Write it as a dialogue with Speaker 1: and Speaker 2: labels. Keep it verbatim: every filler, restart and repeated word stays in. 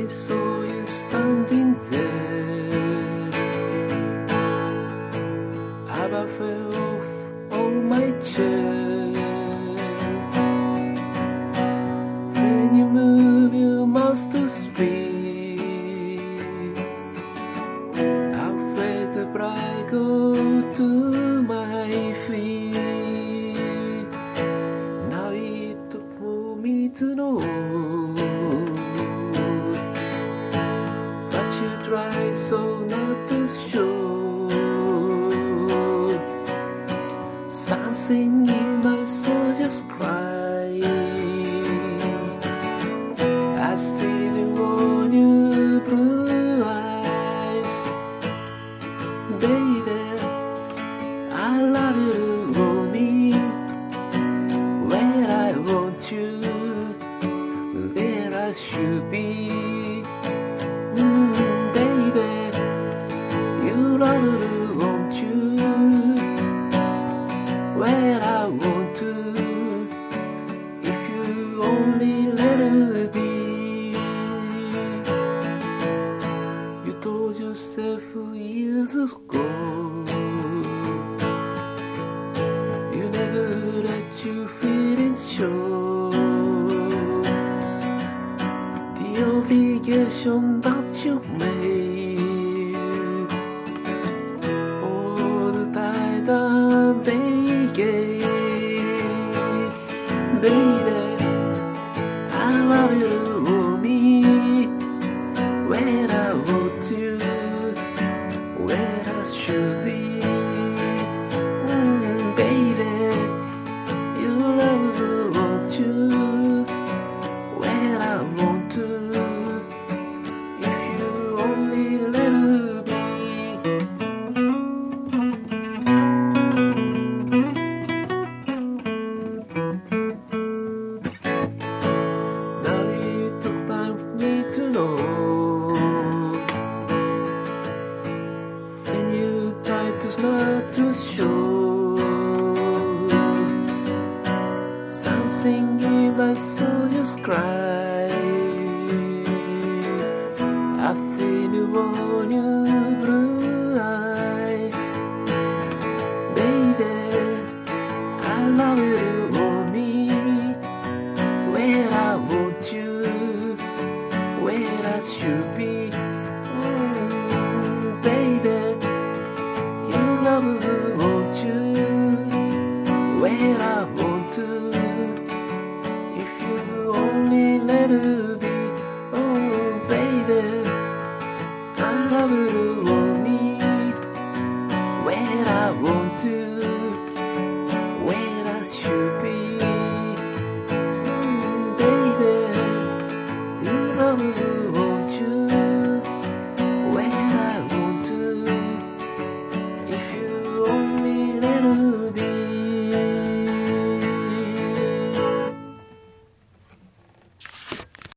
Speaker 1: I saw you standing there. I fell off on my chair. When you move your mouth to speak, I felt the blood go to my feet. Now it took for me to know that you try so not to show. Something in my soul just cry. I see the world your blue eyes. Baby, I love you for me. Where I want you, there I should be. Mm, baby, you love you, want you. Where